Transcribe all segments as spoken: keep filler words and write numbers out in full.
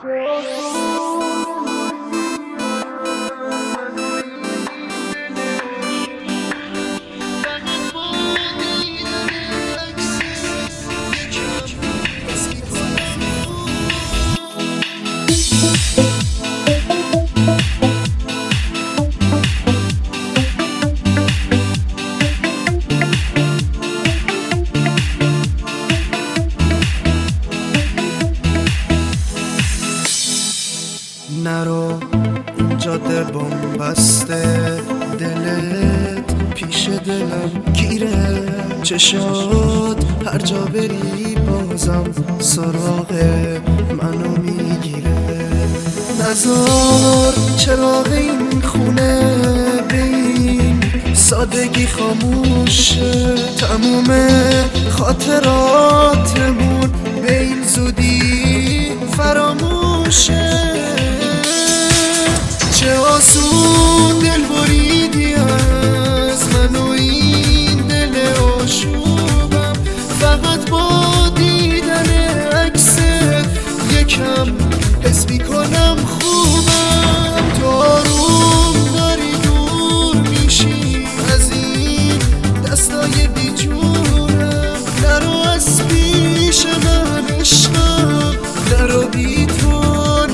نرو این جاده بن‌بسته، دلت پیش دلم گیره، چشات هر جا بری بازم سراغ منو میگیره. نزار چراغ این خونه به این سادگی خاموشه، تموم خاطراتمون به این زودی فراموشه. چه آسون دل بریدی از من و این دل آشوبم، فقط با دیدن عکست یکم حس میکنم خوبم. تو آروم داری دور میشی از این دستای بیجونم، نرو از پیش من عشقم، نرو بی تو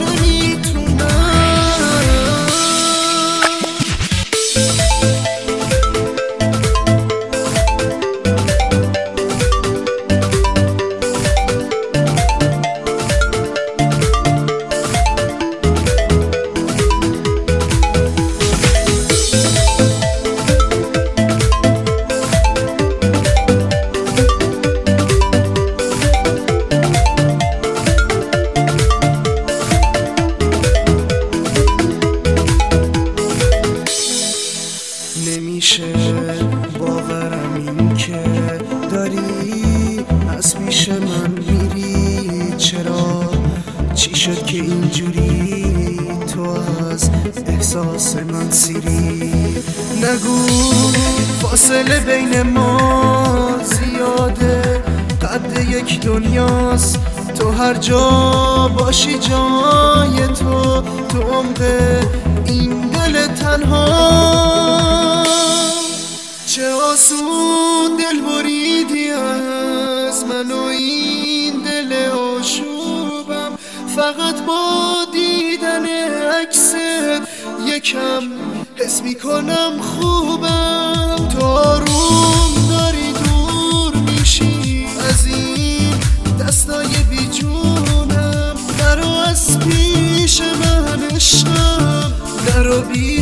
نمیشه باورم این که داری از پیش من میری. چرا چی شد که اینجوری تو از احساس من سیری؟ نگو فاصله بین ما زیاده، قد یک دنیاست، تو هر جا باشی جای تو، تو عمق این دل تنها. چه آسون دل بریدی از من و این دل آشوبم، فقط با دیدن عکست یکم حس میکنم خوبم. تو آروم داری دور میشی از این دستای بیجونم، نرو از پیش من عشقم، نرو بی